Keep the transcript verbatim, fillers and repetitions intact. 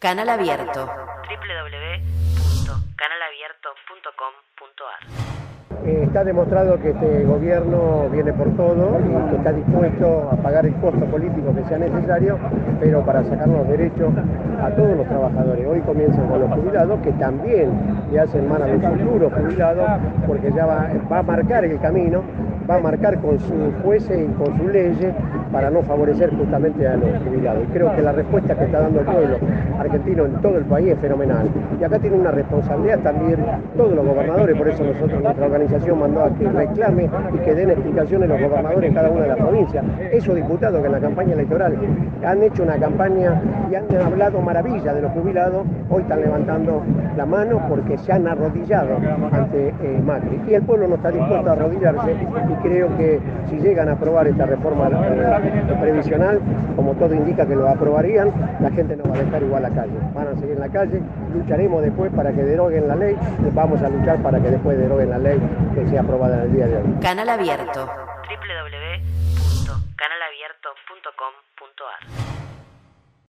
Canal Abierto. doble u doble u doble u punto canal abierto punto com punto a r. Eh, está demostrado que este gobierno viene por todo y que está dispuesto a pagar el costo político que sea necesario, pero para sacar los derechos a todos los trabajadores. Hoy comienzan con los jubilados, que también le hacen mal a los futuros jubilados, porque ya va, va a marcar el camino, va a marcar con sus jueces y con sus leyes para no favorecer justamente a los jubilados. Y creo que la respuesta que está dando el pueblo argentino en todo el país es fenomenal. Y acá tiene una responsabilidad también todos los gobernadores, por eso nosotros, nuestra organización mandó a que reclame y que den explicaciones los gobernadores en cada una de las provincias. Esos diputados que en la campaña electoral han hecho una campaña y han hablado maravilla de los jubilados, hoy están levantando la mano porque se han arrodillado ante eh, Macri. Y el pueblo no está dispuesto a arrodillarse, y creo que si llegan a aprobar esta reforma eh, previsional, como todo indica que lo aprobarían, la gente no va a dejar igual la calle. Van a seguir en la calle, lucharemos después para que deroguen la ley, vamos a luchar para que después deroguen la ley que sea aprobada en el día de hoy. Canal Abierto. doble u doble u doble u punto canal abierto punto com punto a r.